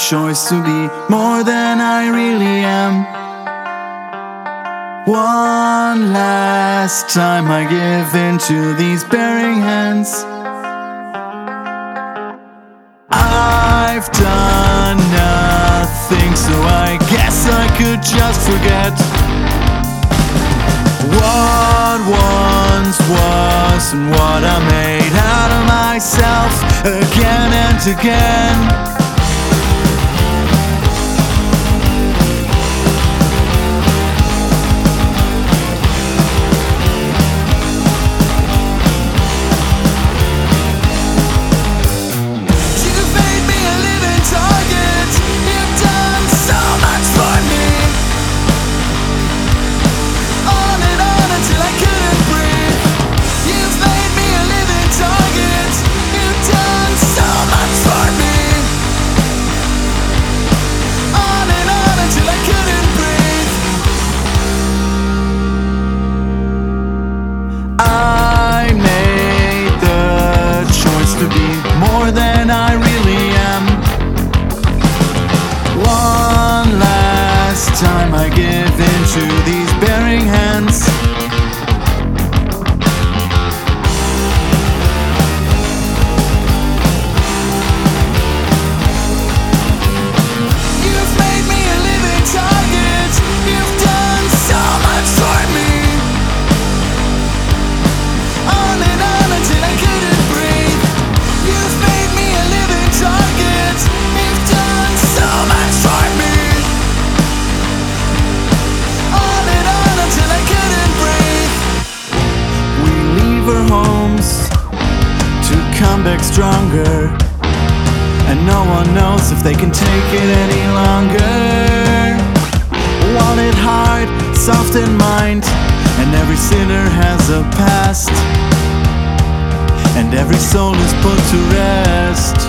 choice to be more than I really am. One last time I give into these bearing hands. I've done nothing, so I guess I could just forget what once was and what I made out of myself again and again. To be more than I really am. One last time I give into these bearing hands. You've made me a living target. You've done so much for me. On and on until I couldn't breathe. You've made me a living target. You've done so much for me. On and on until I couldn't breathe. We leave our homes to come back stronger, and no one knows if they can take it any longer. Want it hard, soft in mind, and every sinner has a past, and every soul is put to rest.